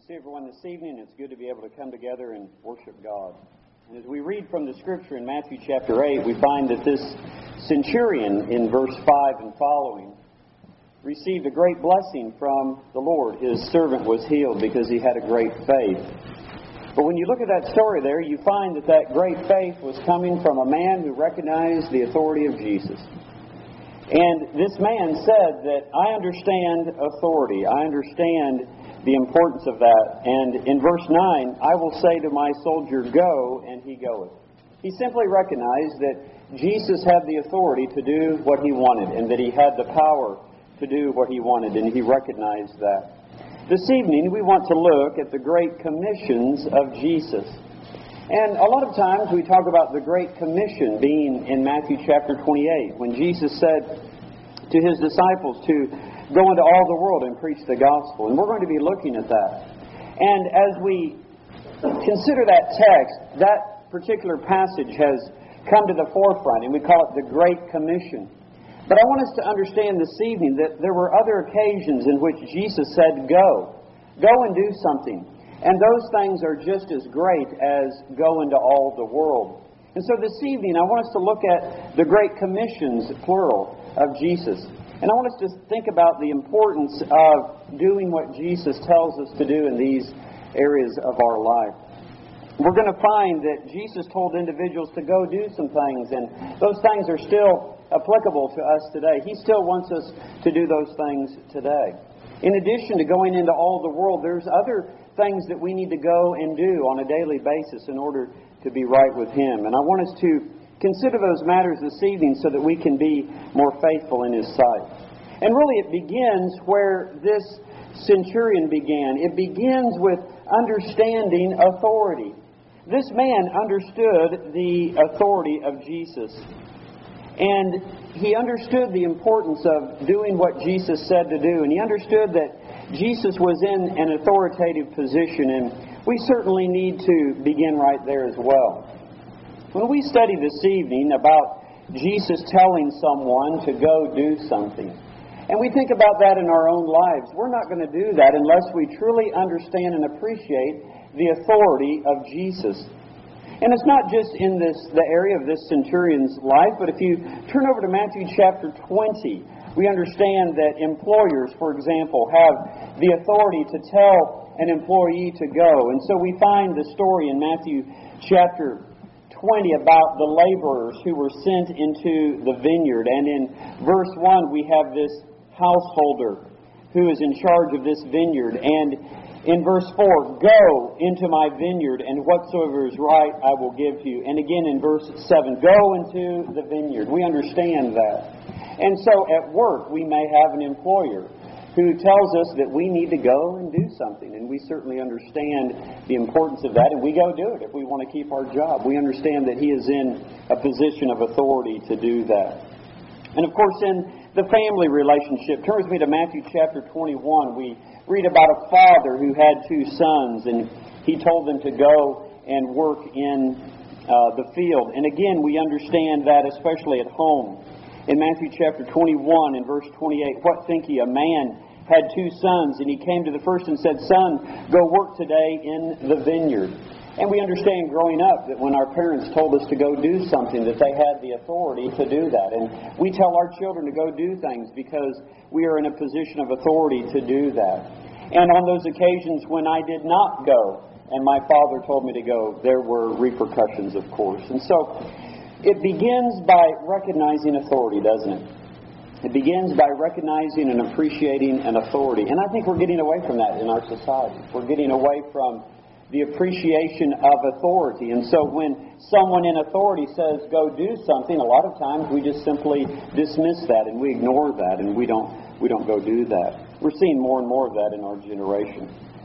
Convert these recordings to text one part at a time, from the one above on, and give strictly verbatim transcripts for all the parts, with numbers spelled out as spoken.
see everyone this evening. It's good to be able to come together and worship God. And as we read from the Scripture in Matthew chapter eight, we find that this centurion in verse five and following received a great blessing from the Lord. His servant was healed because he had a great faith. But when you look at that story there, you find that that great faith was coming from a man who recognized the authority of Jesus. And this man said that, I understand authority. I understand the importance of that. And in verse nine, I will say to my soldier, go, and he goeth. He simply recognized that Jesus had the authority to do what he wanted, and that he had the power to do what he wanted, and he recognized that. This evening, we want to look at the great commissions of Jesus. And a lot of times we talk about the Great Commission being in Matthew chapter twenty-eight, when Jesus said to his disciples to go into all the world and preach the gospel. And we're going to be looking at that. And as we consider that text, that particular passage has come to the forefront, and we call it the Great Commission. But I want us to understand this evening that there were other occasions in which Jesus said, go. Go and do something. And those things are just as great as go into all the world. And so this evening I want us to look at the Great Commissions, plural, of Jesus. And I want us to think about the importance of doing what Jesus tells us to do in these areas of our life. We're going to find that Jesus told individuals to go do some things, and those things are still applicable to us today. He still wants us to do those things today. In addition to going into all the world, there's other things that we need to go and do on a daily basis in order to be right with Him. And I want us to consider those matters this evening so that we can be more faithful in His sight. And really it begins where this centurion began. It begins with understanding authority. This man understood the authority of Jesus. And he understood the importance of doing what Jesus said to do. And he understood that Jesus was in an authoritative position. And we certainly need to begin right there as well. When we study this evening about Jesus telling someone to go do something, and we think about that in our own lives, we're not going to do that unless we truly understand and appreciate the authority of Jesus. And it's not just in this the area of this centurion's life, but if you turn over to Matthew chapter twenty, we understand that employers, for example, have the authority to tell an employee to go. And so we find the story in Matthew chapter twenty about the laborers who were sent into the vineyard. And in verse one we have this householder who is in charge of this vineyard. And in verse four, go into my vineyard, and whatsoever is right I will give to you. And again in verse seven, go into the vineyard. We understand that. And so at work we may have an employer who tells us that we need to go and do something. And we certainly understand the importance of that, and we go do it if we want to keep our job. We understand that he is in a position of authority to do that. And of course, in the family relationship, turn with me to Matthew chapter twenty-one. We read about a father who had two sons, and he told them to go and work in uh, the field. And again, we understand that especially at home. In Matthew chapter twenty-one and verse twenty-eight, what think ye? A man had two sons, and he came to the first and said, Son, go work today in the vineyard. And we understand growing up that when our parents told us to go do something, that they had the authority to do that. And we tell our children to go do things because we are in a position of authority to do that. And on those occasions when I did not go, and my father told me to go, there were repercussions, of course. And so it begins by recognizing authority, doesn't it? It begins by recognizing and appreciating an authority. And I think we're getting away from that in our society. We're getting away from the appreciation of authority. And so when someone in authority says, go do something, a lot of times we just simply dismiss that and we ignore that and we don't, we don't go do that. We're seeing more and more of that in our generation.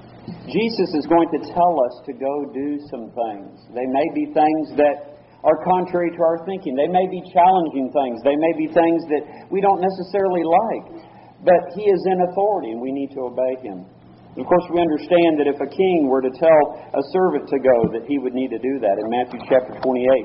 Jesus is going to tell us to go do some things. They may be things that are contrary to our thinking. They may be challenging things. They may be things that we don't necessarily like. But He is in authority and we need to obey Him. Of course, we understand that if a king were to tell a servant to go, that he would need to do that. In Matthew chapter twenty-eight,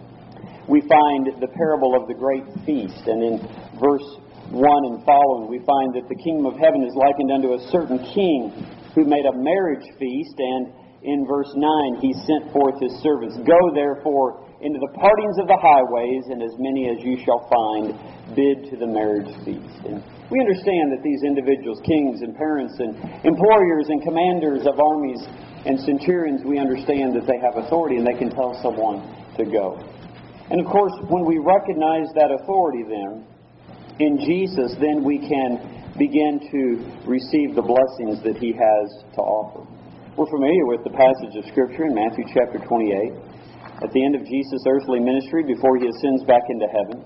we find the parable of the great feast. And in verse one and following, we find that the kingdom of heaven is likened unto a certain king who made a marriage feast, and in verse nine, he sent forth his servants. Go therefore into the partings of the highways, and as many as you shall find, bid to the marriage feast. And we understand that these individuals, kings and parents and employers and commanders of armies and centurions, we understand that they have authority and they can tell someone to go. And of course, when we recognize that authority then, in Jesus, then we can begin to receive the blessings that He has to offer. We're familiar with the passage of Scripture in Matthew chapter twenty-eight. At the end of Jesus' earthly ministry, before He ascends back into heaven,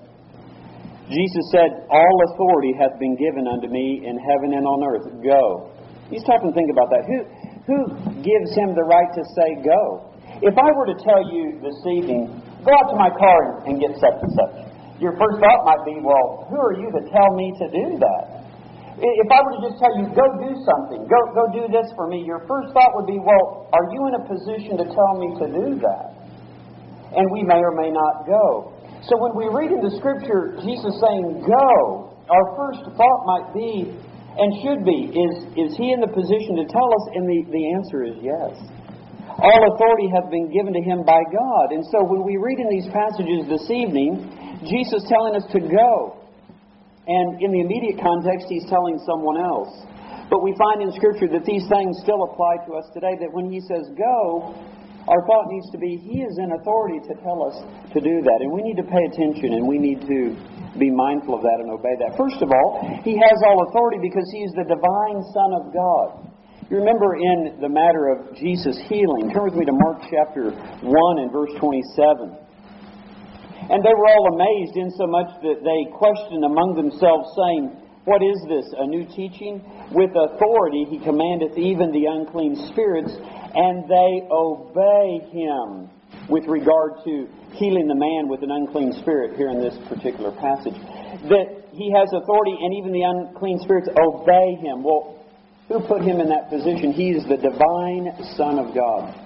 Jesus said, all authority hath been given unto me in heaven and on earth. Go. You stop and think about that. Who, who gives Him the right to say go? If I were to tell you this evening, go out to my car and get such and such, your first thought might be, well, who are you to tell me to do that? If I were to just tell you, go do something, go, go do this for me, your first thought would be, well, are you in a position to tell me to do that? And we may or may not go. So when we read in the Scripture Jesus saying, go, our first thought might be, and should be, is, is He in the position to tell us? And the, the answer is yes. All authority hath been given to Him by God. And so when we read in these passages this evening, Jesus telling us to go. And in the immediate context, He's telling someone else. But we find in Scripture that these things still apply to us today, that when He says go, our thought needs to be, He is in authority to tell us to do that. And we need to pay attention, and we need to be mindful of that and obey that. First of all, He has all authority because He is the divine Son of God. You remember in the matter of Jesus' healing, turn with me to Mark chapter one and verse twenty-seven. And they were all amazed insomuch that they questioned among themselves, saying, what is this, a new teaching? With authority He commandeth even the unclean spirits, and they obey Him. With regard to healing the man with an unclean spirit here in this particular passage. That He has authority and even the unclean spirits obey Him. Well, who put Him in that position? He is the divine Son of God.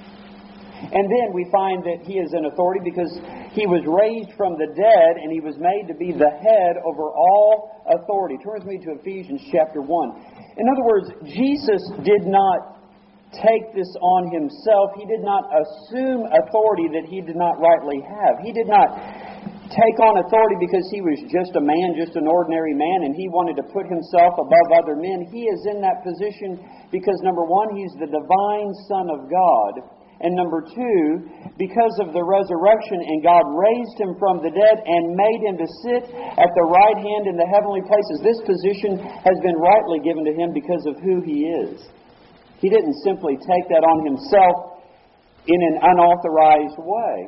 And then we find that He is in authority because He was raised from the dead and He was made to be the head over all authority. Turn with me to Ephesians chapter one. In other words, Jesus did not take this on Himself. He did not assume authority that He did not rightly have. He did not take on authority because He was just a man, just an ordinary man, and He wanted to put Himself above other men. He is in that position because, number one, He's the divine Son of God. And number two, because of the resurrection, and God raised Him from the dead and made Him to sit at the right hand in the heavenly places. This position has been rightly given to Him because of who He is. He didn't simply take that on Himself in an unauthorized way,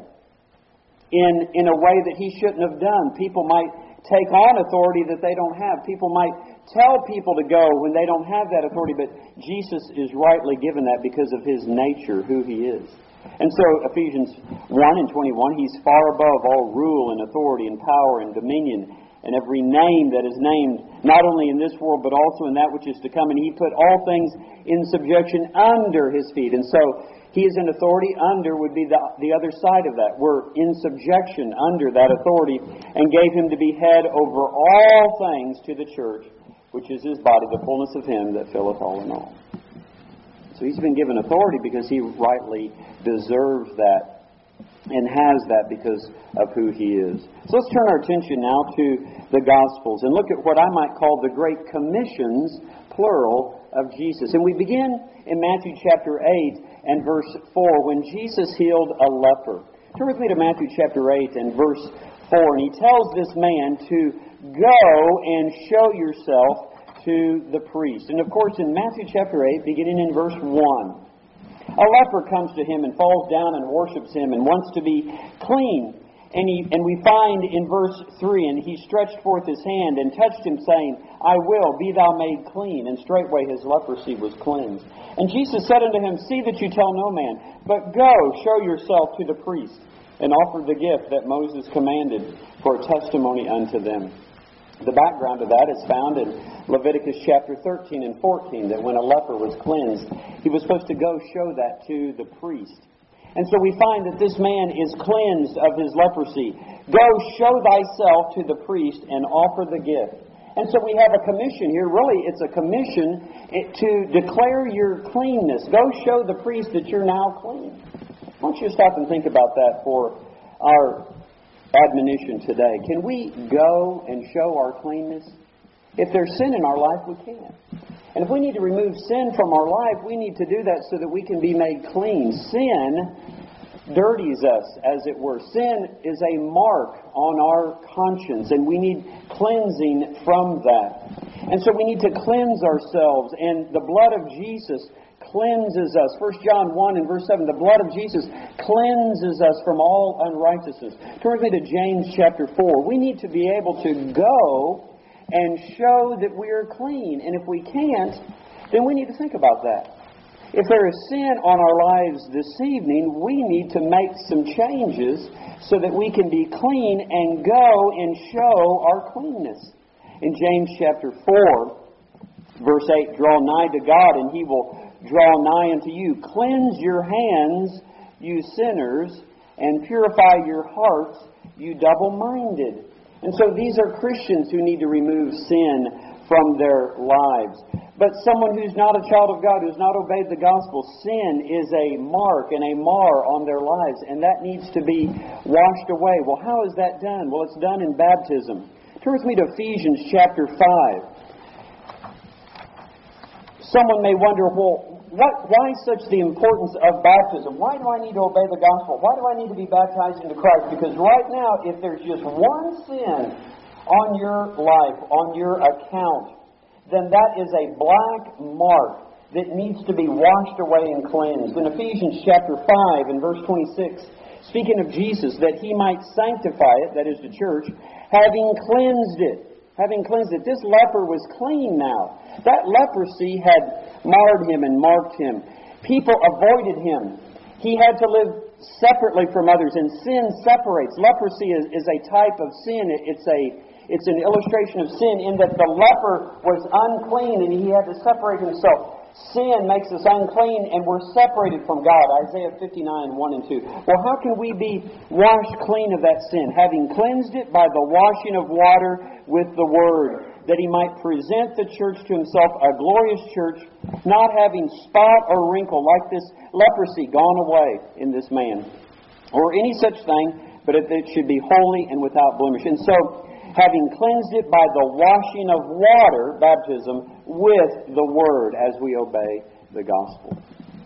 in, in a way that He shouldn't have done. People might take on authority that they don't have. People might tell people to go when they don't have that authority, but Jesus is rightly given that because of His nature, who He is. And so Ephesians one and twenty-one, He's far above all rule and authority and power and dominion and every name that is named, not only in this world but also in that which is to come. And He put all things in subjection under His feet. And so He is in authority. Under would be the, the other side of that. We're in subjection under that authority, and gave Him to be head over all things to the church, which is His body, the fullness of Him that filleth all in all. So He's been given authority because He rightly deserves that and has that because of who He is. So let's turn our attention now to the Gospels and look at what I might call the Great Commissions, plural, of Jesus. And we begin in Matthew chapter eight and verse four, when Jesus healed a leper. Turn with me to Matthew chapter eight and verse four, and He tells this man to go and show yourself to the priest. And of course in Matthew chapter eight, beginning in verse one, a leper comes to Him and falls down and worships Him and wants to be clean. And, he, and we find in verse three, and he stretched forth his hand and touched him, saying, I will, be thou made clean. And straightway his leprosy was cleansed. And Jesus said unto him, See that you tell no man, but go, show yourself to the priest, and offer the gift that Moses commanded for a testimony unto them. The background of that is found in Leviticus chapter thirteen and fourteen, that when a leper was cleansed, he was supposed to go show that to the priest. And so we find that this man is cleansed of his leprosy. Go show thyself to the priest and offer the gift. And so we have a commission here. Really, it's a commission to declare your cleanness. Go show the priest that you're now clean. I want you to stop and think about that for our admonition today. Can we go and show our cleanness? If there's sin in our life, we can. And if we need to remove sin from our life, we need to do that so that we can be made clean. Sin dirties us, as it were. Sin is a mark on our conscience, and we need cleansing from that. And so we need to cleanse ourselves, and the blood of Jesus cleanses us. First John one and verse seven, the blood of Jesus cleanses us from all unrighteousness. Turn with me to James chapter four. We need to be able to go and show that we are clean. And if we can't, then we need to think about that. If there is sin on our lives this evening, we need to make some changes so that we can be clean and go and show our cleanness. In James chapter four, verse eight, draw nigh to God and He will draw nigh unto you. Cleanse your hands, you sinners, and purify your hearts, you double-minded. And so these are Christians who need to remove sin from their lives. But someone who's not a child of God, who's not obeyed the gospel, sin is a mark and a mar on their lives, and that needs to be washed away. Well, how is that done? Well, it's done in baptism. Turn with me to Ephesians chapter five. Someone may wonder, well, what, why such the importance of baptism? Why do I need to obey the gospel? Why do I need to be baptized into Christ? Because right now, if there's just one sin on your life, on your account, then that is a black mark that needs to be washed away and cleansed. In Ephesians chapter five and verse twenty-six, speaking of Jesus, that He might sanctify it, that is the church, having cleansed it. Having cleansed it. This leper was clean now. That leprosy had marred him and marked him. People avoided him. He had to live separately from others, and sin separates. Leprosy is, is a type of sin. It's a it's an illustration of sin in that the leper was unclean and he had to separate himself. Sin makes us unclean and we're separated from God. Isaiah fifty-nine, one and two. Well, how can we be washed clean of that sin? Having cleansed it by the washing of water with the Word, that He might present the church to Himself, a glorious church, not having spot or wrinkle, like this leprosy gone away in this man, or any such thing, but it should be holy and without blemish. And so, having cleansed it by the washing of water, baptism, with the Word as we obey the gospel.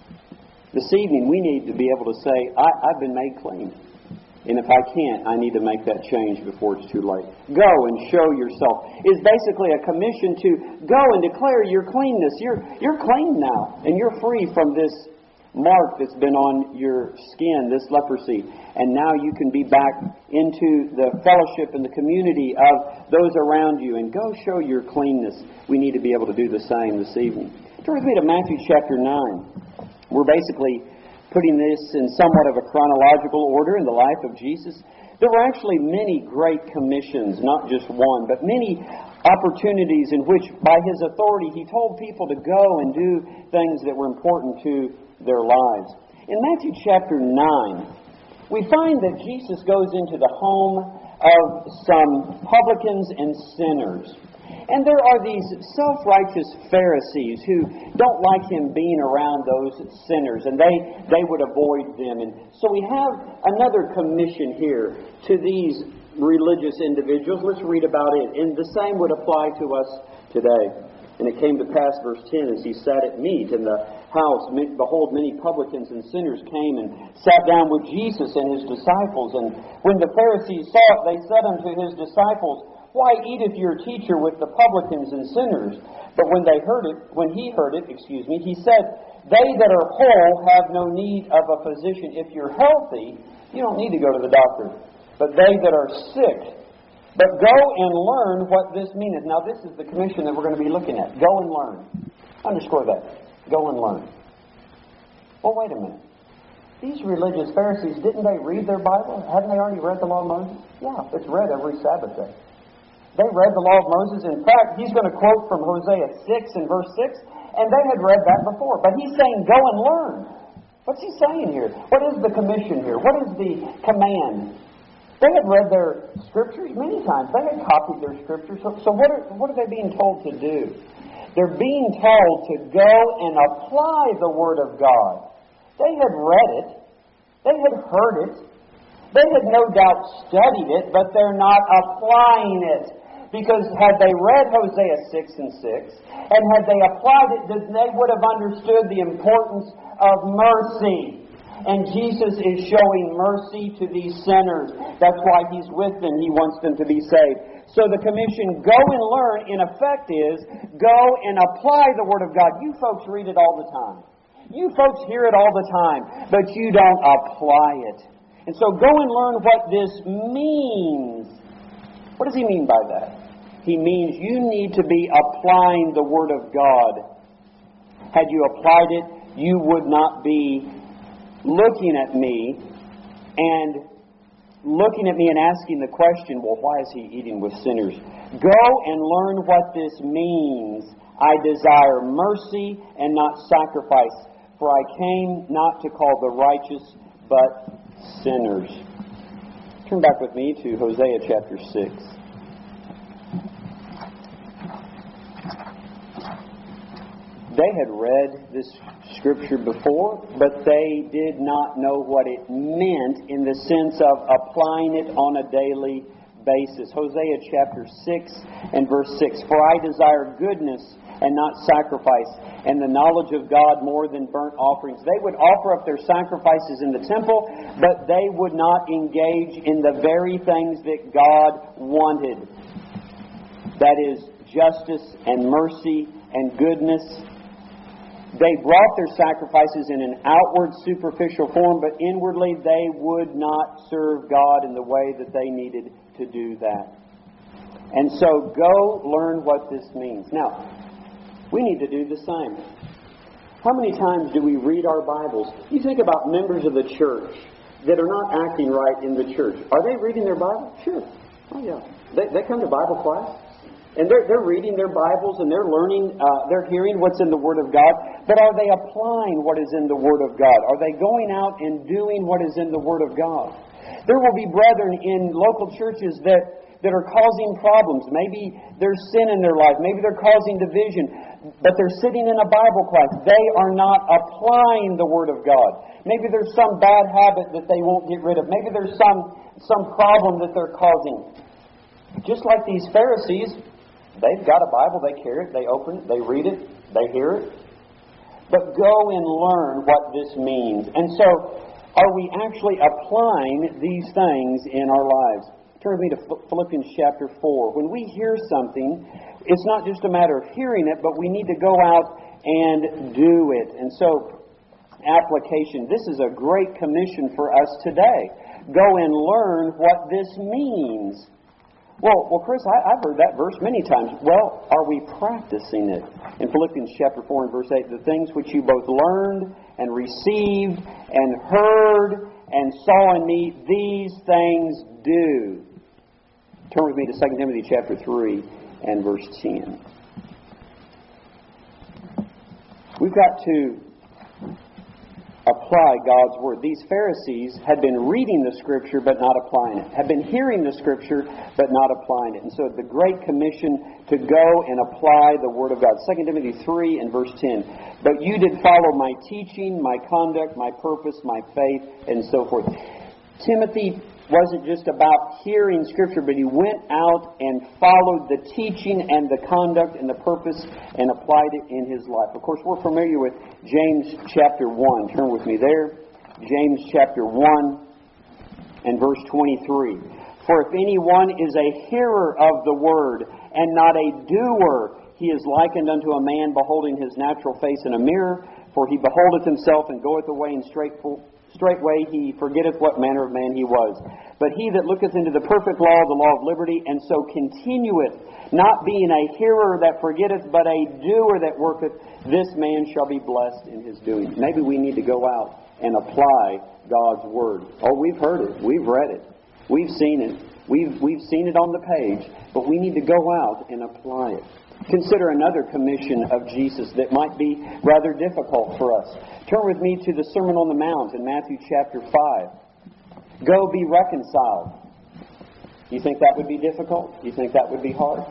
This evening we need to be able to say, I, I've been made clean. And if I can't, I need to make that change before it's too late. Go and show yourself. It's basically a commission to go and declare your cleanness. You're, you're clean now, and you're free from this mark that's been on your skin, this leprosy. And now you can be back into the fellowship and the community of those around you. And go show your cleanness. We need to be able to do the same this evening. Turn with me to Matthew chapter nine. We're basically putting this in somewhat of a chronological order in the life of Jesus. There were actually many great commissions, not just one, but many opportunities in which, by His authority, He told people to go and do things that were important to their lives. In Matthew chapter nine, we find that Jesus goes into the home of some publicans and sinners. And there are these self-righteous Pharisees who don't like Him being around those sinners, and they, they would avoid them. And so we have another commission here to these religious individuals. Let's read about it. And the same would apply to us today. And it came to pass, verse ten, as He sat at meat in the house, behold, many publicans and sinners came and sat down with Jesus and His disciples. And when the Pharisees saw it, they said unto His disciples, Why eateth your teacher with the publicans and sinners? But when they heard it, when He heard it, excuse me, He said, They that are whole have no need of a physician. If you're healthy, you don't need to go to the doctor. But they that are sick, but go and learn what this meaneth. Now, this is the commission that we're going to be looking at. Go and learn. Underscore that. Go and learn. Well, wait a minute. These religious Pharisees, didn't they read their Bible? Hadn't they already read the law of Moses? Yeah, it's read every Sabbath day. They read the law of Moses. In fact, he's going to quote from Hosea six and verse six, and they had read that before. But he's saying, go and learn. What's he saying here? What is the commission here? What is the command? They had read their scriptures many times. They had copied their scriptures. So, so what, are, what are they being told to do? They're being told to go and apply the Word of God. They had read it. They had heard it. They had no doubt studied it, but they're not applying it. Because had they read Hosea six and six, and had they applied it, then they would have understood the importance of mercy. And Jesus is showing mercy to these sinners. That's why He's with them. He wants them to be saved. So the commission, go and learn, in effect is, go and apply the Word of God. You folks read it all the time. You folks hear it all the time, but you don't apply it. And so go and learn what this means. What does He mean by that? He means you need to be applying the Word of God. Had you applied it, you would not be looking at me and looking at me and asking the question, well, why is He eating with sinners? Go and learn what this means. I desire mercy and not sacrifice, for I came not to call the righteous, but sinners. Turn back with me to Hosea chapter six. They had read this scripture before, but they did not know what it meant in the sense of applying it on a daily basis. Hosea chapter six and verse six. For I desire goodness and not sacrifice, and the knowledge of God more than burnt offerings. They would offer up their sacrifices in the temple, but they would not engage in the very things that God wanted. That is, justice and mercy and goodness. They brought their sacrifices in an outward, superficial form, but inwardly they would not serve God in the way that they needed to do that. And so go learn what this means. Now, we need to do the same. How many times do we read our Bibles? You think about members of the church that are not acting right in the church. Are they reading their Bible? Sure. Oh, yeah. They, they come to Bible class. And they're, they're reading their Bibles and they're learning, uh, they're hearing what's in the Word of God. But are they applying what is in the Word of God? Are they going out and doing what is in the Word of God? There will be brethren in local churches that, that are causing problems. Maybe there's sin in their life. Maybe they're causing division. But they're sitting in a Bible class. They are not applying the Word of God. Maybe there's some bad habit that they won't get rid of. Maybe there's some, some problem that they're causing. Just like these Pharisees, they've got a Bible, they carry it, they open it, they read it, they hear it. But go and learn what this means. And so, are we actually applying these things in our lives? Turn with me to Philippians chapter four. When we hear something, it's not just a matter of hearing it, but we need to go out and do it. And so, application. This is a great commission for us today. Go and learn what this means. Well, well, Chris, I, I've heard that verse many times. Well, are we practicing it? In Philippians chapter four and verse eight, the things which you both learned and received and heard and saw in me, these things do. Turn with me to Second Timothy chapter three and verse ten. We've got to apply God's Word. These Pharisees had been reading the Scripture but not applying it. Had been hearing the Scripture but not applying it. And so the Great Commission to go and apply the Word of God. Second Timothy three and verse ten. But you did follow my teaching, my conduct, my purpose, my faith, and so forth. Timothy wasn't just about hearing Scripture, but he went out and followed the teaching and the conduct and the purpose and applied it in his life. Of course, we're familiar with James chapter one. Turn with me there. James chapter one and verse twenty-three. For if anyone is a hearer of the word and not a doer, he is likened unto a man beholding his natural face in a mirror. For he beholdeth himself and goeth away in straightful straightway he forgetteth what manner of man he was. But he that looketh into the perfect law, the law of liberty, and so continueth, not being a hearer that forgetteth, but a doer that worketh, this man shall be blessed in his doing. Maybe we need to go out and apply God's Word. Oh, we've heard it. We've read it. We've seen it. We've, we've seen it on the page. But we need to go out and apply it. Consider another commission of Jesus that might be rather difficult for us. Turn with me to the Sermon on the Mount in Matthew chapter five. Go be reconciled. You think that would be difficult? You think that would be hard?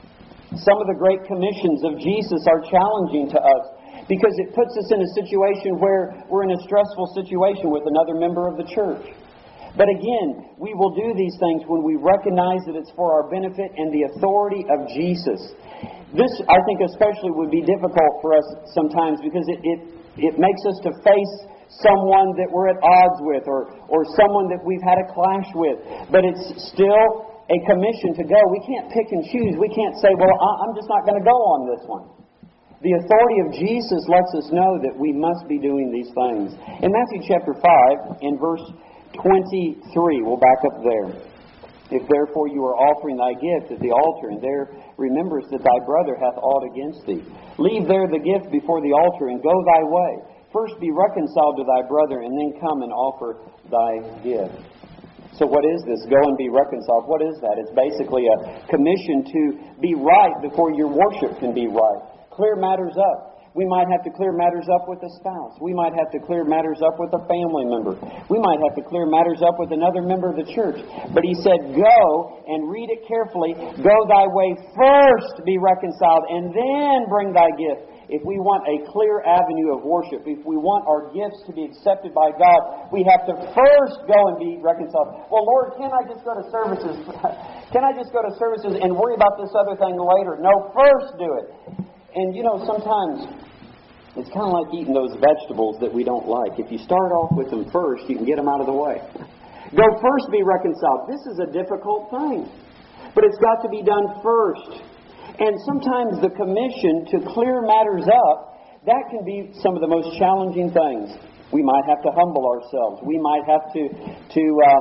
Some of the great commissions of Jesus are challenging to us because it puts us in a situation where we're in a stressful situation with another member of the church. But again, we will do these things when we recognize that it's for our benefit and the authority of Jesus. This, I think, especially would be difficult for us sometimes because it, it, it makes us to face someone that we're at odds with or, or someone that we've had a clash with. But it's still a commission to go. We can't pick and choose. We can't say, well, I'm just not going to go on this one. The authority of Jesus lets us know that we must be doing these things. In Matthew chapter five, in verse twenty-three, we'll back up there. If therefore you are offering thy gift at the altar, and there rememberest that thy brother hath aught against thee, leave there the gift before the altar, and go thy way. First be reconciled to thy brother, and then come and offer thy gift. So what is this? Go and be reconciled. What is that? It's basically a commission to be right before your worship can be right. Clear matters up. We might have to clear matters up with a spouse. We might have to clear matters up with a family member. We might have to clear matters up with another member of the church. But he said, go and read it carefully. Go thy way first, be reconciled, and then bring thy gift. If we want a clear avenue of worship, if we want our gifts to be accepted by God, we have to first go and be reconciled. Well, Lord, can I just go to services? Can I just go to services and worry about this other thing later? No, first do it. And, you know, sometimes it's kind of like eating those vegetables that we don't like. If you start off with them first, you can get them out of the way. Go first, be reconciled. This is a difficult thing. But it's got to be done first. And sometimes the commission to clear matters up, that can be some of the most challenging things. We might have to humble ourselves. We might have to, to um,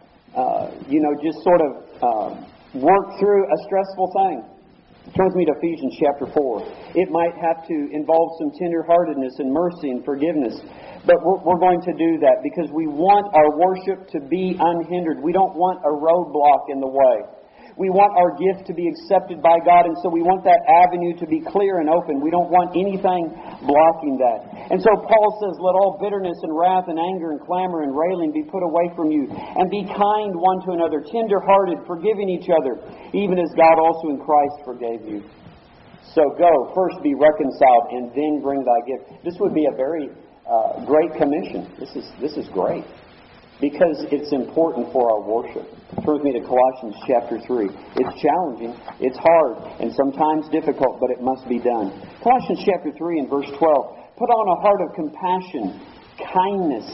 uh, you know, just sort of uh, work through a stressful thing. Turn with me to Ephesians chapter four. It might have to involve some tenderheartedness and mercy and forgiveness. But we're, we're going to do that because we want our worship to be unhindered. We don't want a roadblock in the way. We want our gift to be accepted by God, and so we want that avenue to be clear and open. We don't want anything blocking that. And so Paul says, let all bitterness and wrath and anger and clamor and railing be put away from you, and be kind one to another, tender-hearted, forgiving each other, even as God also in Christ forgave you. So go, first be reconciled, and then bring thy gift. This would be a very uh, great commission. This is this is great. Because it's important for our worship. Turn with me to Colossians chapter three. It's challenging, it's hard, and sometimes difficult, but it must be done. Colossians chapter three and verse twelve. Put on a heart of compassion, kindness,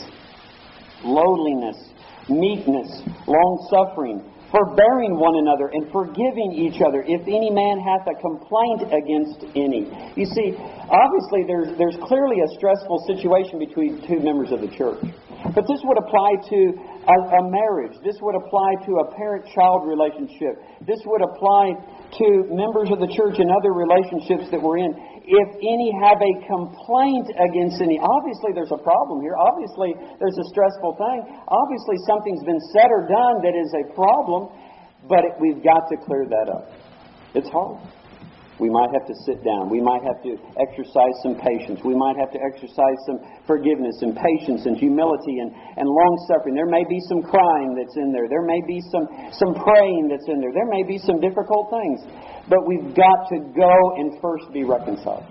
lowliness, meekness, long-suffering, forbearing one another, and forgiving each other, if any man hath a complaint against any. You see, obviously there's, there's clearly a stressful situation between two members of the church. But this would apply to a, a marriage. This would apply to a parent-child relationship. This would apply to members of the church and other relationships that we're in. If any have a complaint against any, obviously there's a problem here. Obviously there's a stressful thing. Obviously something's been said or done that is a problem, but it, we've got to clear that up. It's hard. We might have to sit down. We might have to exercise some patience. We might have to exercise some forgiveness and patience and humility and, and long-suffering. There may be some crying that's in there. There may be some, some praying that's in there. There may be some difficult things. But we've got to go and first be reconciled.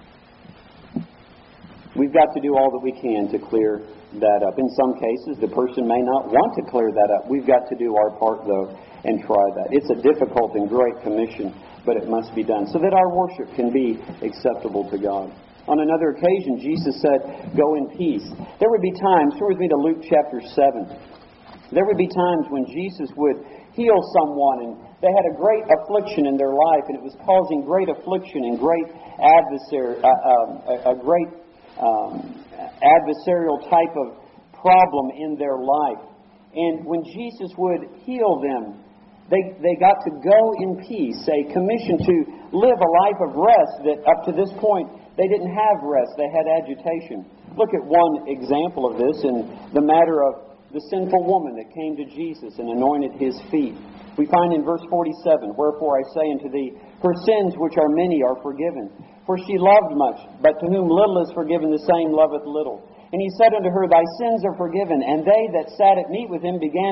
We've got to do all that we can to clear that up. In some cases, the person may not want to clear that up. We've got to do our part, though, and try that. It's a difficult and great commission, but it must be done so that our worship can be acceptable to God. On another occasion, Jesus said, go in peace. There would be times, turn with me to Luke chapter seven. There would be times when Jesus would heal someone and they had a great affliction in their life and it was causing great affliction and great adversary, uh, um, a, a great um, adversarial type of problem in their life. And when Jesus would heal them, They, they got to go in peace, a commission to live a life of rest that up to this point they didn't have rest, they had agitation. Look at one example of this in the matter of the sinful woman that came to Jesus and anointed his feet. We find in verse forty-seven, wherefore I say unto thee, her sins which are many are forgiven. For she loved much, but to whom little is forgiven, the same loveth little. And he said unto her, thy sins are forgiven. And they that sat at meat with him began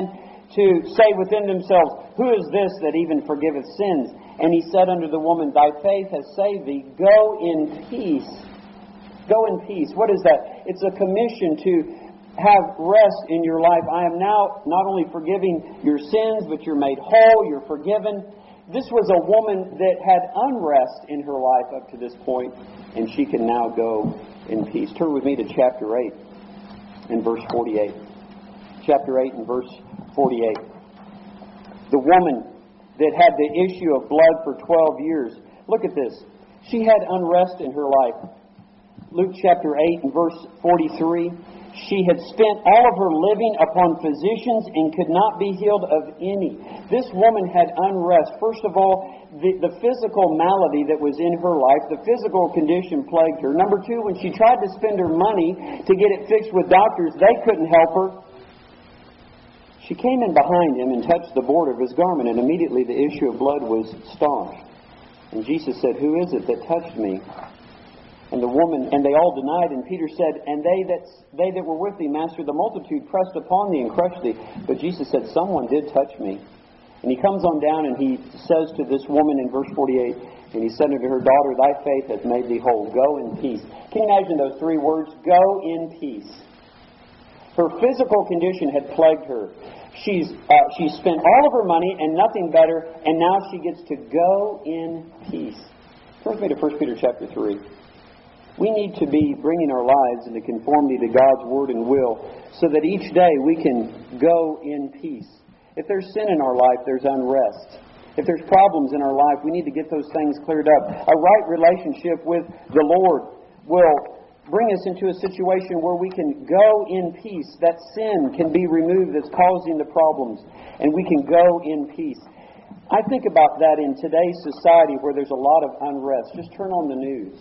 to say within themselves, who is this that even forgiveth sins? And he said unto the woman, thy faith has saved thee. Go in peace. Go in peace. What is that? It's a commission to have rest in your life. I am now not only forgiving your sins, but you're made whole, you're forgiven. This was a woman that had unrest in her life up to this point, and she can now go in peace. Turn with me to chapter eight and verse forty-eight. Chapter eight and verse forty-eight. The woman that had the issue of blood for twelve years. Look at this. She had unrest in her life. Luke chapter eight and verse forty-three. She had spent all of her living upon physicians and could not be healed of any. This woman had unrest. First of all, the, the physical malady that was in her life, the physical condition plagued her. Number two, when she tried to spend her money to get it fixed with doctors, they couldn't help her. She came in behind him and touched the border of his garment, and immediately the issue of blood was staunched. And Jesus said, who is it that touched me? And the woman, and they all denied, and Peter said, and they that they that were with thee, Master, the multitude pressed upon thee and crushed thee. But Jesus said, someone did touch me. And he comes on down and he says to this woman in verse forty-eight, and he said unto her, daughter, thy faith hath made thee whole. Go in peace. Can you imagine those three words? Go in peace. Her physical condition had plagued her. She's uh, she spent all of her money and nothing better, and now she gets to go in peace. Turn with me to First Peter chapter three. We need to be bringing our lives into conformity to God's Word and will so that each day we can go in peace. If there's sin in our life, there's unrest. If there's problems in our life, we need to get those things cleared up. A right relationship with the Lord will bring us into a situation where we can go in peace. That sin can be removed that's causing the problems, and we can go in peace. I think about that in today's society where there's a lot of unrest. Just turn on the news.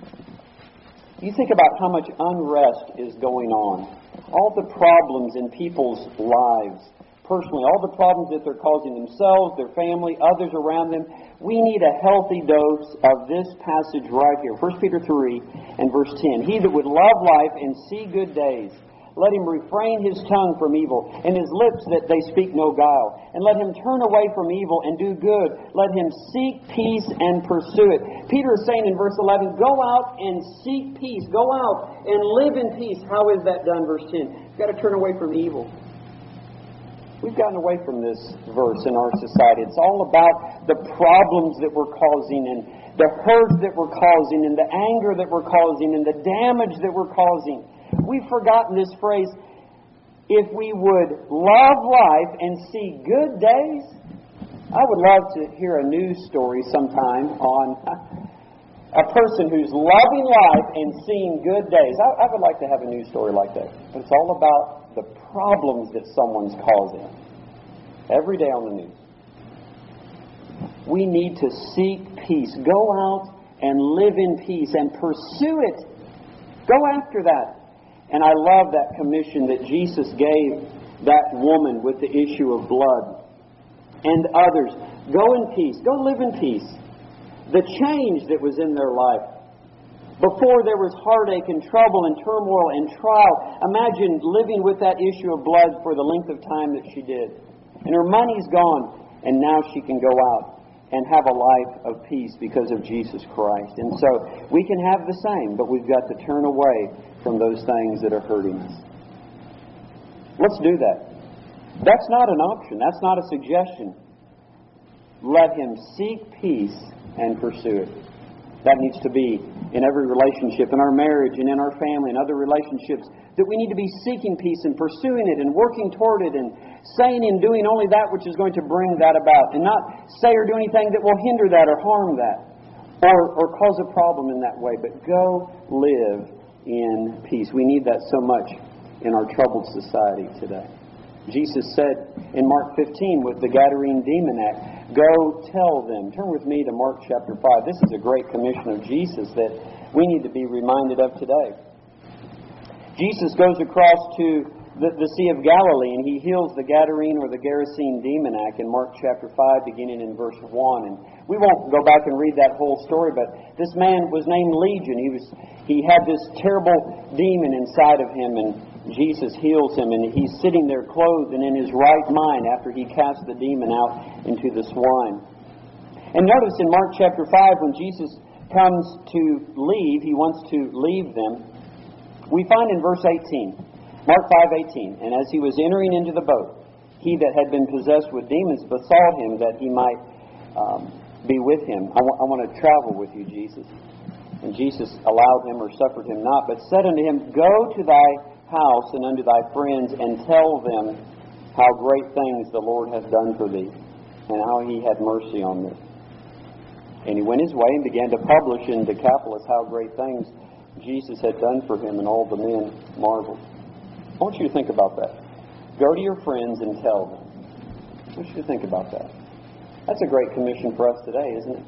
You think about how much unrest is going on. All the problems in people's lives, personally, all the problems that they're causing themselves, their family, others around them. We need a healthy dose of this passage right here. First Peter three and verse ten. He that would love life and see good days, let him refrain his tongue from evil, and his lips that they speak no guile. And let him turn away from evil and do good. Let him seek peace and pursue it. Peter is saying in verse eleven, go out and seek peace. Go out and live in peace. How is that done? Verse ten. You've got to turn away from evil. We've gotten away from this verse in our society. It's all about the problems that we're causing, and the hurt that we're causing, and the anger that we're causing, and the damage that we're causing. We've forgotten this phrase, if we would love life and see good days. I would love to hear a news story sometime on a person who's loving life and seeing good days. I, I would like to have a news story like that. But it's all about the problems that someone's causing. Every day on the news. We need to seek peace. Go out and live in peace and pursue it. Go after that. And I love that commission that Jesus gave that woman with the issue of blood and others. Go in peace. Go live in peace. The change that was in their life. Before there was heartache and trouble and turmoil and trial. Imagine living with that issue of blood for the length of time that she did. And her money's gone. And now she can go out and have a life of peace because of Jesus Christ. And so we can have the same, but we've got to turn away from those things that are hurting us. Let's do that. That's not an option. That's not a suggestion. Let him seek peace and pursue it. That needs to be in every relationship, in our marriage and in our family and other relationships, that we need to be seeking peace and pursuing it and working toward it and saying and doing only that which is going to bring that about, and not say or do anything that will hinder that or harm that or, or cause a problem in that way, but go live in peace. We need that so much in our troubled society today. Jesus said in Mark fifteen with the Gadarene demoniac, go tell them. Turn with me to Mark chapter five. This is a great commission of Jesus that we need to be reminded of today. Jesus goes across to the, the Sea of Galilee and he heals the Gadarene or the Gerasene demoniac in Mark chapter five beginning in verse one. And we won't go back and read that whole story, but this man was named Legion. He was he had this terrible demon inside of him, and Jesus heals him, and he's sitting there clothed and in his right mind after he casts the demon out into the swine. And notice in Mark chapter five, when Jesus comes to leave, he wants to leave them, we find in verse eighteen, Mark five eighteen, and as he was entering into the boat, he that had been possessed with demons besought him that he might um, be with him. I, w- I want to travel with you, Jesus. And Jesus allowed him or suffered him not, but said unto him, Go to thy house and unto thy friends, and tell them how great things the Lord hath done for thee, and how he had mercy on thee. And he went his way and began to publish in Decapolis how great things Jesus had done for him, and all the men marveled. I want you to think about that. Go to your friends and tell them. I want you to think about that. That's a great commission for us today, isn't it?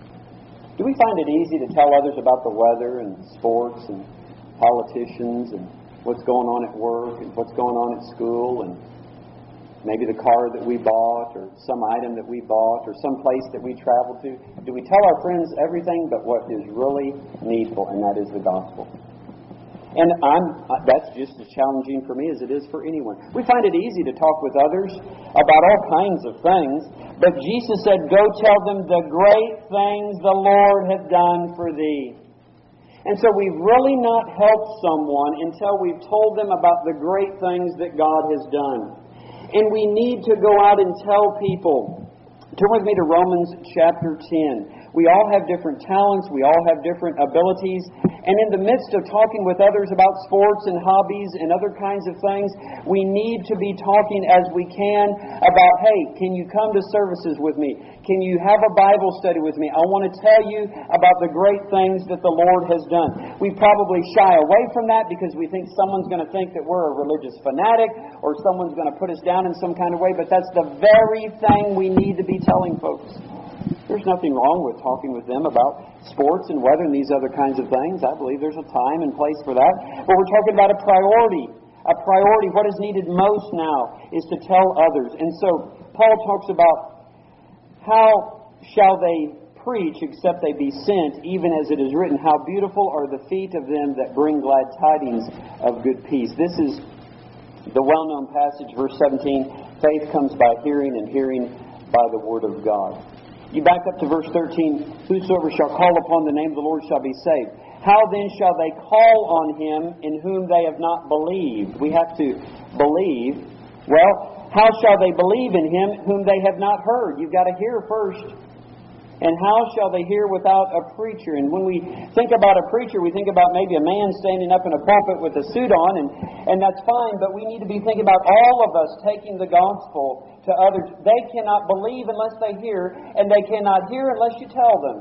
Do we find it easy to tell others about the weather and sports and politicians and what's going on at work and what's going on at school and maybe the car that we bought or some item that we bought or some place that we traveled to? Do we tell our friends everything but what is really needful, and that is the gospel? And I'm, that's just as challenging for me as it is for anyone. We find it easy to talk with others about all kinds of things, but Jesus said, Go tell them the great things the Lord hath done for thee. And so we've really not helped someone until we've told them about the great things that God has done. And we need to go out and tell people. Turn with me to Romans chapter ten. We all have different talents. We all have different abilities. And in the midst of talking with others about sports and hobbies and other kinds of things, we need to be talking as we can about, hey, can you come to services with me? Can you have a Bible study with me? I want to tell you about the great things that the Lord has done. We probably shy away from that because we think someone's going to think that we're a religious fanatic or someone's going to put us down in some kind of way, but that's the very thing we need to be telling folks. There's nothing wrong with talking with them about sports and weather and these other kinds of things. I believe there's a time and place for that. But we're talking about a priority. A priority. What is needed most now is to tell others. And so Paul talks about how shall they preach except they be sent, even as it is written, how beautiful are the feet of them that bring glad tidings of good peace. This is the well-known passage, verse seventeen, faith comes by hearing, and hearing by the word of God. You back up to verse thirteen, whosoever shall call upon the name of the Lord shall be saved. How then shall they call on him in whom they have not believed? We have to believe. Well, how shall they believe in him whom they have not heard? You've got to hear first. And how shall they hear without a preacher? And when we think about a preacher, we think about maybe a man standing up in a pulpit with a suit on, and, and that's fine, but we need to be thinking about all of us taking the gospel to others. They cannot believe unless they hear, and they cannot hear unless you tell them.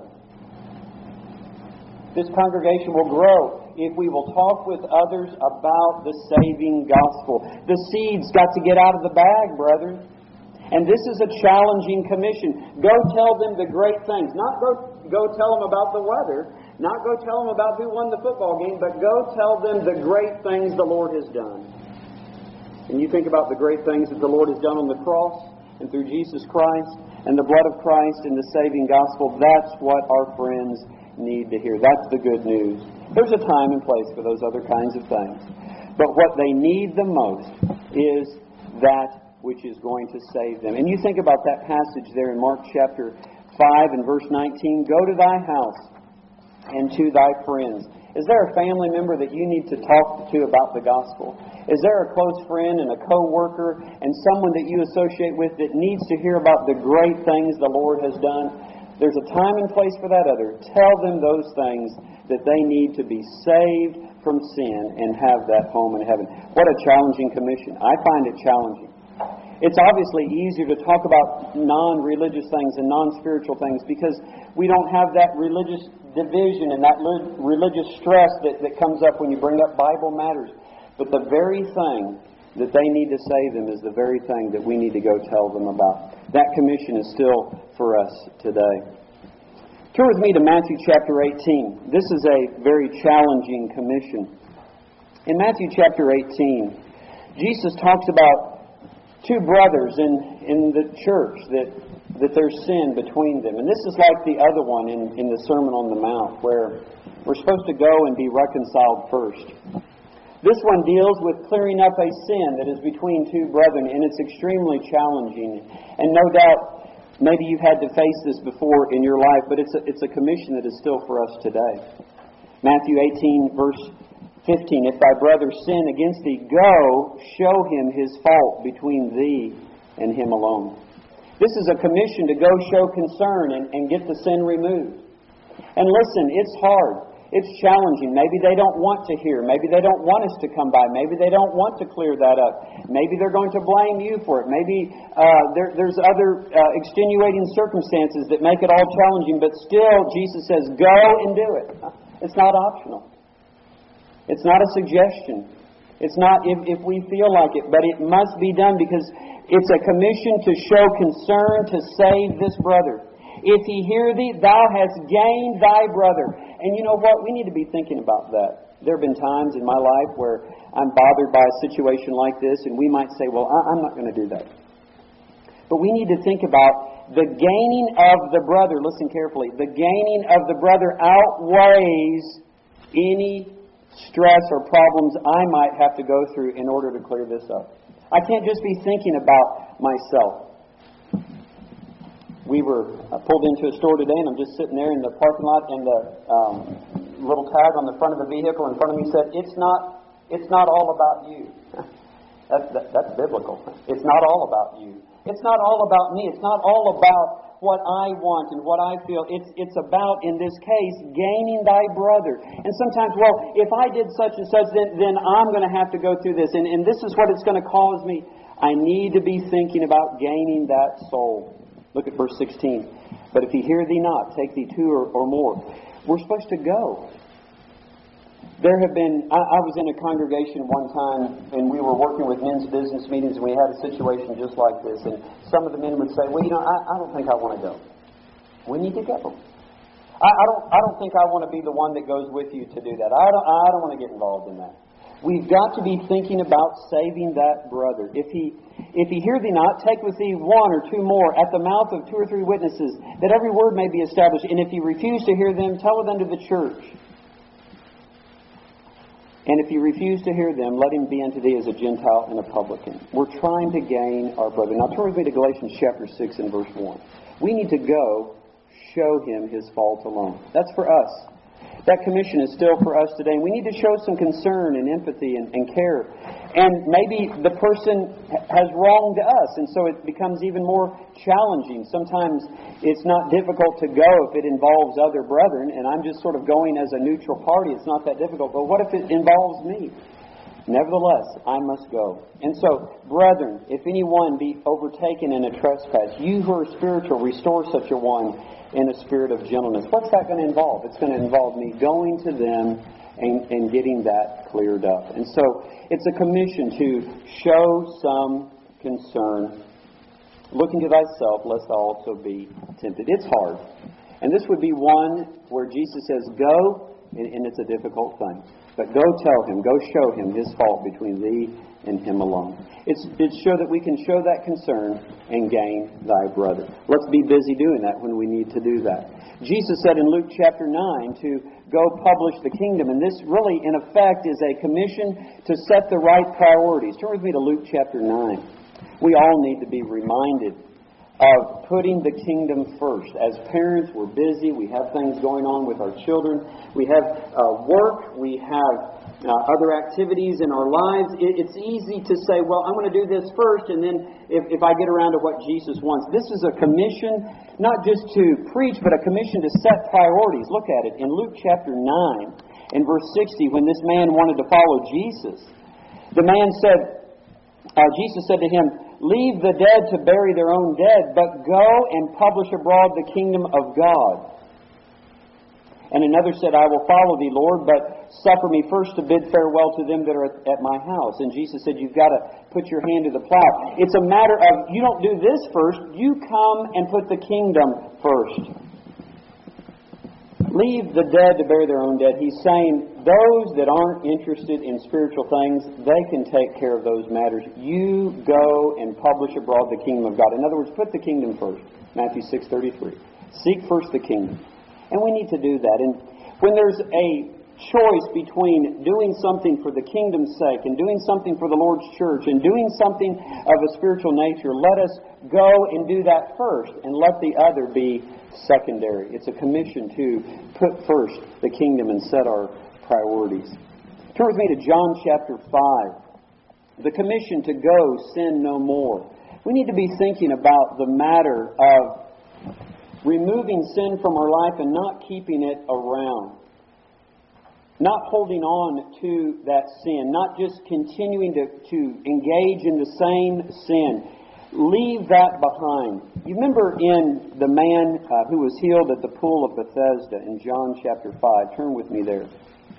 This congregation will grow if we will talk with others about the saving gospel. The seed's got to get out of the bag, brethren. And this is a challenging commission. Go tell them the great things. Not go, go tell them about the weather. Not go tell them about who won the football game. But go tell them the great things the Lord has done. And you think about the great things that the Lord has done on the cross and through Jesus Christ and the blood of Christ and the saving gospel. That's what our friends need to hear. That's the good news. There's a time and place for those other kinds of things. But what they need the most is that which is going to save them. And you think about that passage there in Mark chapter five and verse nineteen. Go to thy house and to thy friends. Is there a family member that you need to talk to about the gospel? Is there a close friend and a co-worker and someone that you associate with that needs to hear about the great things the Lord has done? There's a time and place for that other. Tell them those things that they need to be saved from sin and have that home in heaven. What a challenging commission. I find it challenging. It's obviously easier to talk about non-religious things and non-spiritual things because we don't have that religious division and that li- religious stress that, that comes up when you bring up Bible matters. But the very thing that they need to save them is the very thing that we need to go tell them about. That commission is still for us today. Turn with me to Matthew chapter eighteen. This is a very challenging commission. In Matthew chapter eighteen, Jesus talks about two brothers in, in the church, that, that there's sin between them. And this is like the other one in, in the Sermon on the Mount, where we're supposed to go and be reconciled first. This one deals with clearing up a sin that is between two brethren, and it's extremely challenging. And no doubt, maybe you've had to face this before in your life, but it's a, it's a commission that is still for us today. Matthew eighteen, verse fifteen, if thy brother sin against thee, go, show him his fault between thee and him alone. This is a commission to go show concern and, and get the sin removed. And listen, it's hard. It's challenging. Maybe they don't want to hear. Maybe they don't want us to come by. Maybe they don't want to clear that up. Maybe they're going to blame you for it. Maybe uh, there, there's other uh, extenuating circumstances that make it all challenging. But still, Jesus says, go and do it. It's not optional. It's not a suggestion. It's not if, if we feel like it. But it must be done because it's a commission to show concern to save this brother. If he hear thee, thou hast gained thy brother. And you know what? We need to be thinking about that. There have been times in my life where I'm bothered by a situation like this, and we might say, well, I'm not going to do that. But we need to think about the gaining of the brother. Listen carefully. The gaining of the brother outweighs any stress or problems I might have to go through in order to clear this up. I can't just be thinking about myself. We were pulled into a store today, and I'm just sitting there in the parking lot, and the um, little tag on the front of the vehicle in front of me said, "It's not, it's not all about you." that's, that, that's biblical. It's not all about you. It's not all about me. It's not all about what I want and what I feel. It's it's about, in this case, gaining thy brother. And sometimes, well, if I did such and such, then then I'm going to have to go through this, and and this is what it's going to cause me. I need to be thinking about gaining that soul. Look at verse sixteen. But if he hear thee not, take thee two or, or more. We're supposed to go. There have been, I, I was in a congregation one time, and we were working with men's business meetings, and we had a situation just like this. And some of the men would say, well, you know, I, I don't think I want to go. We need to go. I, I don't I don't think I want to be the one that goes with you to do that. I don't, I don't want to get involved in that. We've got to be thinking about saving that brother. If he if he hear thee not, take with thee one or two more at the mouth of two or three witnesses, that every word may be established. And if he refuse to hear them, tell it unto the church. And if you refuse to hear them, let him be unto thee as a Gentile and a publican. We're trying to gain our brother. Now turn with me to Galatians chapter six and verse one. We need to go show him his fault alone. That's for us. That commission is still for us today. And we need to show some concern and empathy and, and care. And maybe the person has wronged us, and so it becomes even more challenging. Sometimes it's not difficult to go if it involves other brethren, and I'm just sort of going as a neutral party. It's not that difficult. But what if it involves me? Nevertheless, I must go. And so, brethren, if anyone be overtaken in a trespass, you who are spiritual, restore such a one in a spirit of gentleness. What's that going to involve? It's going to involve me going to them and, and getting that cleared up. And so, it's a commission to show some concern. Look into thyself, lest thou also be tempted. It's hard. And this would be one where Jesus says, go, and, and it's a difficult thing. But go tell him, go show him his fault between thee and him alone. It's, it's show that we can show that concern and gain thy brother. Let's be busy doing that when we need to do that. Jesus said in Luke chapter nine to go publish the kingdom. And this really, in effect, is a commission to set the right priorities. Turn with me to Luke chapter nine. We all need to be reminded of putting the kingdom first. As parents, we're busy. We have things going on with our children. We have uh, work. We have uh, other activities in our lives. It, it's easy to say, well, I'm going to do this first, and then if, if I get around to what Jesus wants. This is a commission, not just to preach, but a commission to set priorities. Look at it in Luke chapter nine and verse sixty, when this man wanted to follow Jesus. The man said, uh, Jesus said to him, leave the dead to bury their own dead, but go and publish abroad the kingdom of God. And another said, I will follow thee, Lord, but suffer me first to bid farewell to them that are at my house. And Jesus said, you've got to put your hand to the plow. It's a matter of, you don't do this first, you come and put the kingdom first. Leave the dead to bury their own dead. He's saying those that aren't interested in spiritual things, they can take care of those matters. You go and publish abroad the kingdom of God. In other words, put the kingdom first. Matthew six thirty-three. Seek first the kingdom. And we need to do that. And when there's a choice between doing something for the kingdom's sake and doing something for the Lord's church and doing something of a spiritual nature, let us go and do that first and let the other be secondary. It's a commission to put first the kingdom and set our priorities. Turn with me to John chapter five. The commission to go, sin no more. We need to be thinking about the matter of removing sin from our life and not keeping it around. Not holding on to that sin. Not just continuing to, to engage in the same sin. Leave that behind. You remember in the man uh, who was healed at the pool of Bethesda in John chapter five. Turn with me there.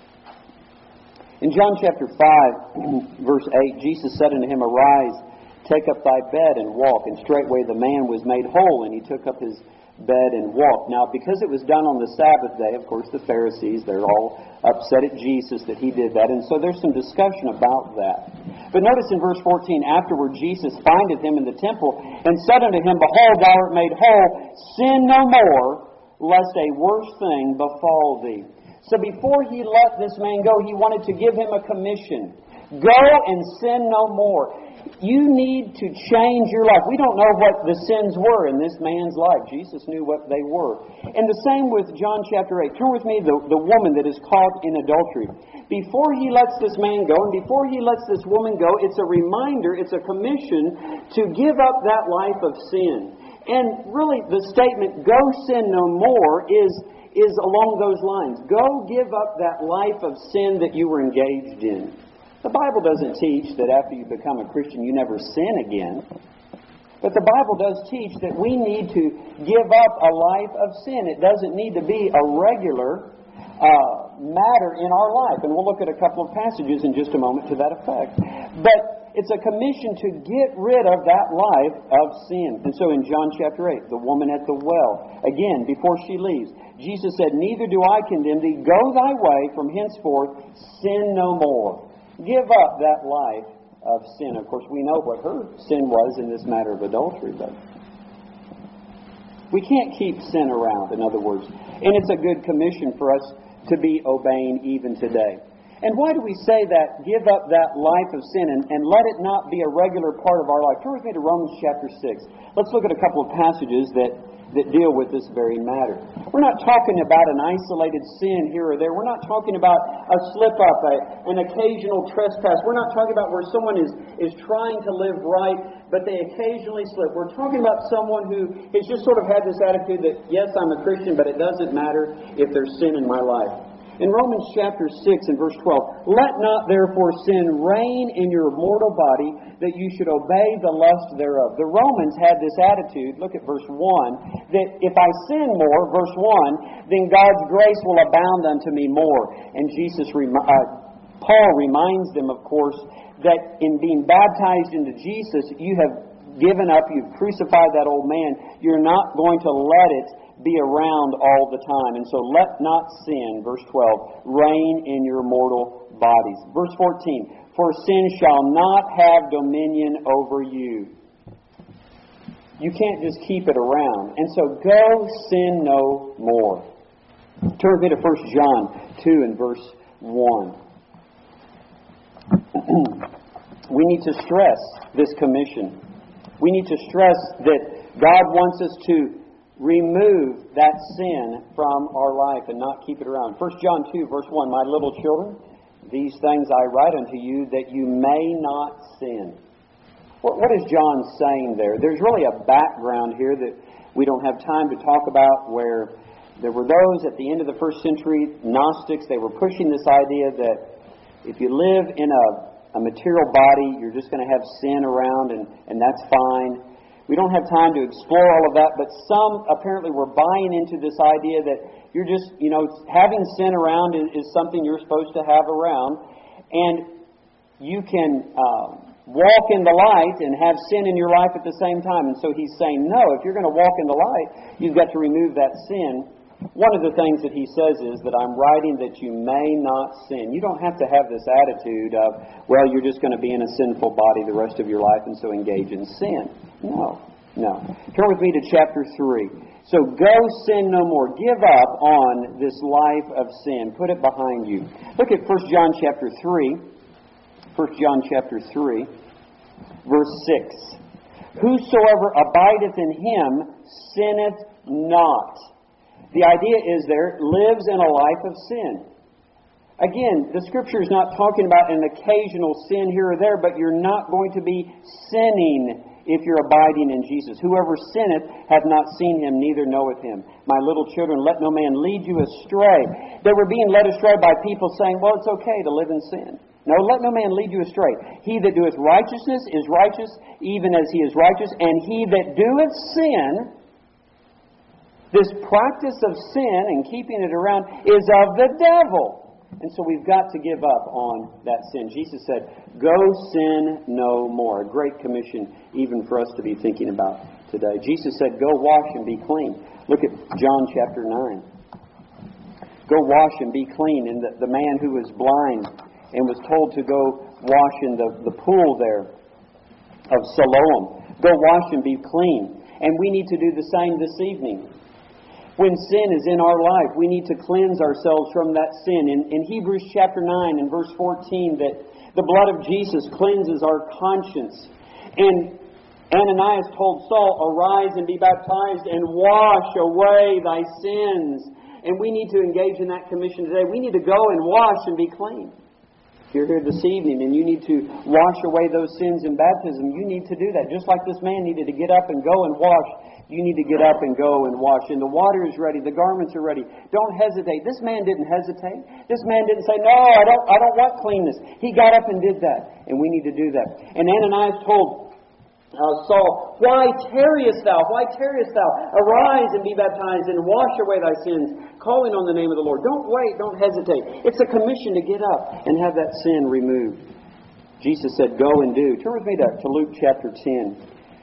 In John chapter five, verse eight, Jesus said unto him, Arise, take up thy bed and walk. And straightway the man was made whole, and he took up his bed and walked. Now, because it was done on the Sabbath day, of course, the Pharisees, they're all upset at Jesus that he did that. And so there's some discussion about that. But notice in verse fourteen, afterward Jesus findeth him in the temple, and said unto him, Behold, thou art made whole, sin no more, lest a worse thing befall thee. So before he let this man go, he wanted to give him a commission. Go and sin no more. You need to change your life. We don't know what the sins were in this man's life. Jesus knew what they were. And the same with John chapter eight. Turn with me, the, the woman that is caught in adultery. Before he lets this man go, and before he lets this woman go, it's a reminder, it's a commission to give up that life of sin. And really, the statement, go sin no more, is, is along those lines. Go give up that life of sin that you were engaged in. The Bible doesn't teach that after you become a Christian you never sin again. But the Bible does teach that we need to give up a life of sin. It doesn't need to be a regular uh, matter in our life. And we'll look at a couple of passages in just a moment to that effect. But it's a commission to get rid of that life of sin. And so in John chapter eight, the woman at the well, again, before she leaves, Jesus said, Neither do I condemn thee. Go thy way, from henceforth sin no more. Give up that life of sin. Of course, we know what her sin was in this matter of adultery, but we can't keep sin around, in other words. And it's a good commission for us to be obeying even today. And why do we say that? Give up that life of sin and, and let it not be a regular part of our life. Turn with me to Romans chapter six. Let's look at a couple of passages that that deal with this very matter. We're not talking about an isolated sin here or there. We're not talking about a slip-up, a, an occasional trespass. We're not talking about where someone is, is trying to live right, but they occasionally slip. We're talking about someone who has just sort of had this attitude that, yes, I'm a Christian, but it doesn't matter if there's sin in my life. In Romans chapter six and verse twelve, Let not therefore sin reign in your mortal body, that you should obey the lust thereof. The Romans had this attitude, look at verse one, that if I sin more, verse one, then God's grace will abound unto me more. And Jesus, uh, Paul reminds them, of course, that in being baptized into Jesus, you have given up, you've crucified that old man. You're not going to let it be around all the time. And so let not sin, verse twelve, reign in your mortal bodies. Verse fourteen, For sin shall not have dominion over you. You can't just keep it around. And so go sin no more. Turn with me to First John two and verse one. We need to stress this commission. We need to stress that God wants us to remove that sin from our life and not keep it around. First John two, verse one, My little children, these things I write unto you that you may not sin. What, what is John saying there? There's really a background here that we don't have time to talk about, where there were those at the end of the first century, Gnostics. They were pushing this idea that if you live in a, a material body, you're just going to have sin around, and, and that's fine. We don't have time to explore all of that, but some apparently were buying into this idea that you're just, you know, having sin around is, is something you're supposed to have around, and you can uh, walk in the light and have sin in your life at the same time. And so he's saying, no, if you're going to walk in the light, you've got to remove that sin. One of the things that he says is that I'm writing that you may not sin. You don't have to have this attitude of, well, you're just going to be in a sinful body the rest of your life and so engage in sin. No, no. Turn with me to chapter three. So go sin no more. Give up on this life of sin. Put it behind you. Look at First John chapter three. First John chapter three, verse six. Whosoever abideth in him sinneth not. The idea is there, lives in a life of sin. Again, the Scripture is not talking about an occasional sin here or there, but you're not going to be sinning if you're abiding in Jesus. Whoever sinneth hath not seen him, neither knoweth him. My little children, let no man lead you astray. They were being led astray by people saying, well, it's okay to live in sin. No, let no man lead you astray. He that doeth righteousness is righteous, even as he is righteous. And he that doeth sin, this practice of sin and keeping it around, is of the devil. And so we've got to give up on that sin. Jesus said, go sin no more. A great commission even for us to be thinking about today. Jesus said, go wash and be clean. Look at John chapter nine. Go wash and be clean. And the, the man who was blind and was told to go wash in the, the pool there of Siloam. Go wash and be clean. And we need to do the same this evening. When sin is in our life, we need to cleanse ourselves from that sin. In, in Hebrews chapter nine and verse fourteen, that the blood of Jesus cleanses our conscience. And Ananias told Saul, arise and be baptized and wash away thy sins. And we need to engage in that commission today. We need to go and wash and be clean. If you're here this evening and you need to wash away those sins in baptism, you need to do that. Just like this man needed to get up and go and wash, you need to get up and go and wash. And the water is ready. The garments are ready. Don't hesitate. This man didn't hesitate. This man didn't say, no, I don't, I don't want cleanness. He got up and did that. And we need to do that. And Ananias told uh, Saul, why tarriest thou? Why tarriest thou? Arise and be baptized and wash away thy sins, calling on the name of the Lord. Don't wait. Don't hesitate. It's a commission to get up and have that sin removed. Jesus said, go and do. Turn with me to, to Luke chapter ten.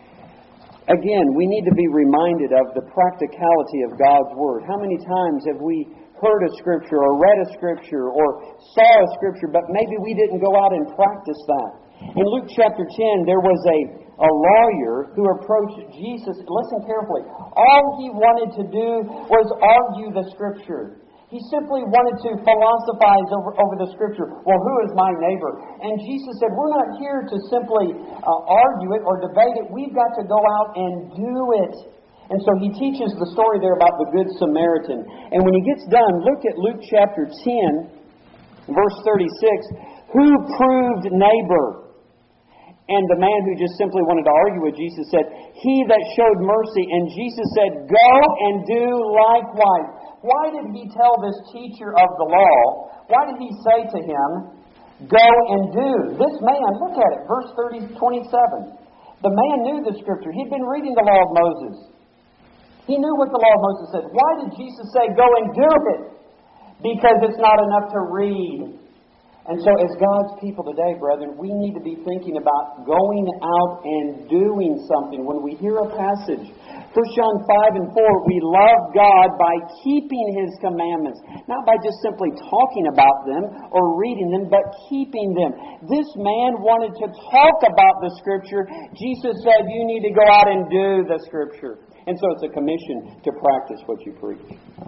Again, we need to be reminded of the practicality of God's Word. How many times have we heard a Scripture or read a Scripture or saw a Scripture, but maybe we didn't go out and practice that? In Luke chapter ten, there was a, a lawyer who approached Jesus. Listen carefully. All he wanted to do was argue the Scripture. He simply wanted to philosophize over, over the Scripture. Well, who is my neighbor? And Jesus said, we're not here to simply uh, argue it or debate it. We've got to go out and do it. And so he teaches the story there about the Good Samaritan. And when he gets done, look at Luke chapter ten, verse thirty-six. Who proved neighbor? And the man who just simply wanted to argue with Jesus said, he that showed mercy. And Jesus said, go and do likewise. Why did he tell this teacher of the law, why did he say to him, go and do? This man, look at it, verse thirty, twenty-seven. The man knew the Scripture. He'd been reading the law of Moses. He knew what the law of Moses said. Why did Jesus say, go and do it? Because it's not enough to read. And so as God's people today, brethren, we need to be thinking about going out and doing something. When we hear a passage, First John five and four, we love God by keeping His commandments. Not by just simply talking about them or reading them, but keeping them. This man wanted to talk about the Scripture. Jesus said, you need to go out and do the Scripture. And so it's a commission to practice what you preach.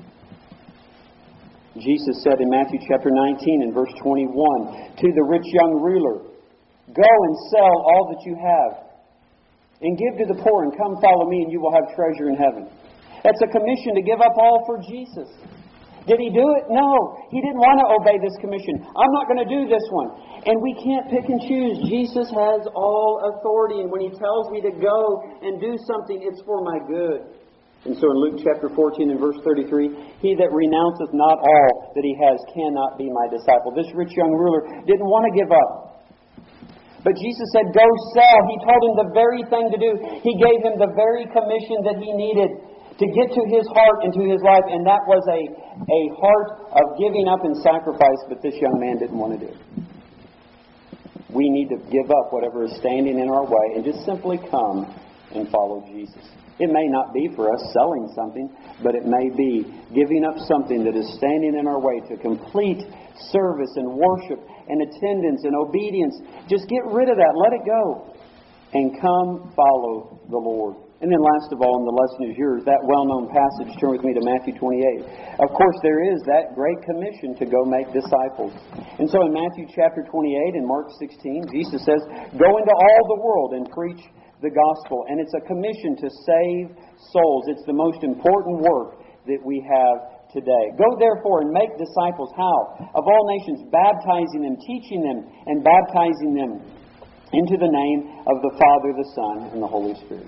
Jesus said in Matthew chapter nineteen and verse twenty-one, to the rich young ruler, go and sell all that you have, and give to the poor, and come follow me, and you will have treasure in heaven. That's a commission to give up all for Jesus. Did he do it? No. He didn't want to obey this commission. I'm not going to do this one. And we can't pick and choose. Jesus has all authority, and when He tells me to go and do something, it's for my good. And so in Luke chapter fourteen and verse thirty-three, he that renounceth not all that he has cannot be my disciple. This rich young ruler didn't want to give up. But Jesus said, go sell. He told him the very thing to do. He gave him the very commission that he needed to get to his heart and to his life. And that was a, a heart of giving up and sacrifice, but this young man didn't want to do it. We need to give up whatever is standing in our way and just simply come and follow Jesus. It may not be for us selling something, but it may be giving up something that is standing in our way to complete service and worship and attendance and obedience. Just get rid of that. Let it go. And come follow the Lord. And then last of all, and the lesson is yours, that well-known passage, turn with me to Matthew twenty-eight. Of course, there is that great commission to go make disciples. And so in Matthew chapter twenty-eight and Mark sixteen, Jesus says, go into all the world and preach the gospel. And it's a commission to save souls. It's the most important work that we have today. Go therefore and make disciples. How? Of all nations, baptizing them, teaching them, and baptizing them into the name of the Father, the Son, and the Holy Spirit.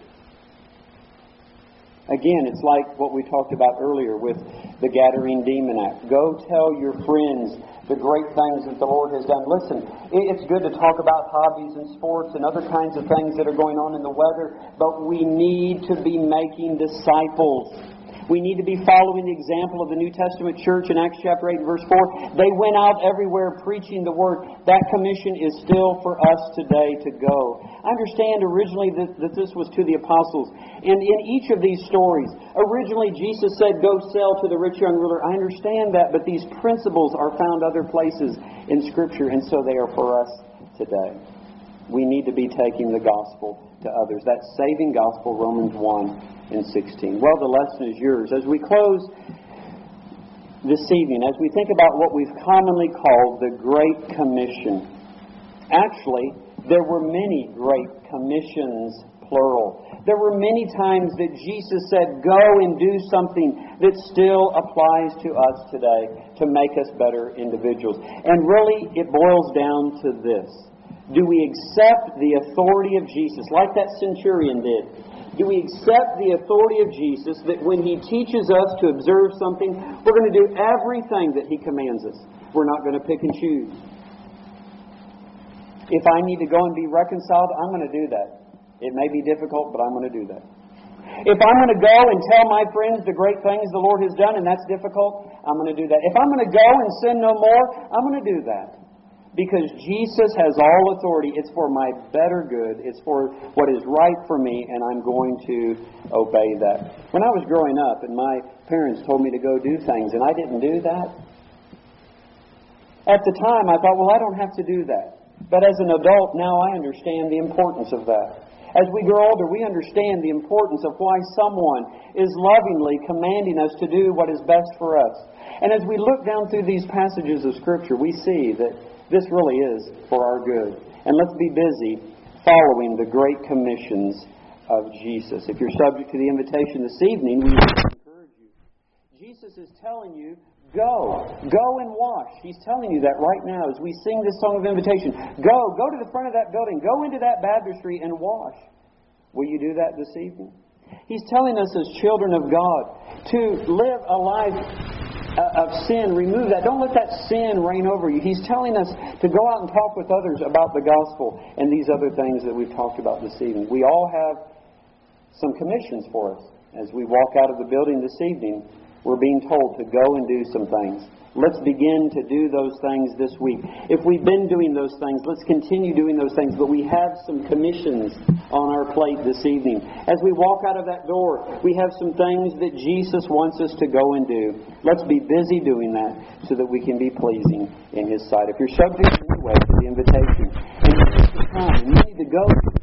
Again, it's like what we talked about earlier with the Gadarene demon act. Go tell your friends the great things that the Lord has done. Listen, it's good to talk about hobbies and sports and other kinds of things that are going on in the weather, but we need to be making disciples. We need to be following the example of the New Testament church in Acts chapter eight and verse four. They went out everywhere preaching the Word. That commission is still for us today to go. I understand originally that, that this was to the apostles. And in each of these stories, originally Jesus said, go sell to the rich young ruler. I understand that, but these principles are found other places in Scripture, and so they are for us today. We need to be taking the gospel to others. That saving gospel, Romans one and sixteen. Well, the lesson is yours. As we close this evening, as we think about what we've commonly called the Great Commission, actually, there were many great commissions, plural. There were many times that Jesus said, go and do something that still applies to us today to make us better individuals. And really, it boils down to this. Do we accept the authority of Jesus, like that centurion did? Do we accept the authority of Jesus that when He teaches us to observe something, we're going to do everything that He commands us? We're not going to pick and choose. If I need to go and be reconciled, I'm going to do that. It may be difficult, but I'm going to do that. If I'm going to go and tell my friends the great things the Lord has done, and that's difficult, I'm going to do that. If I'm going to go and sin no more, I'm going to do that. Because Jesus has all authority. It's for my better good. It's for what is right for me, and I'm going to obey that. When I was growing up and my parents told me to go do things, and I didn't do that, at the time I thought, well, I don't have to do that. But as an adult, now I understand the importance of that. As we grow older, we understand the importance of why someone is lovingly commanding us to do what is best for us. And as we look down through these passages of Scripture, we see that this really is for our good. And let's be busy following the great commissions of Jesus. If you're subject to the invitation this evening, we encourage you. Jesus is telling you, go. Go and wash. He's telling you that right now as we sing this song of invitation. Go. Go to the front of that building. Go into that baptistry and wash. Will you do that this evening? He's telling us as children of God to live a life of sin. Remove that. Don't let that sin reign over you. He's telling us to go out and talk with others about the gospel and these other things that we've talked about this evening. We all have some commissions for us. As we walk out of the building this evening, we're being told to go and do some things. Let's begin to do those things this week. If we've been doing those things, let's continue doing those things. But we have some commissions on our plate this evening. As we walk out of that door, we have some things that Jesus wants us to go and do. Let's be busy doing that so that we can be pleasing in His sight. If you're subject in any way to the invitation, and you need to go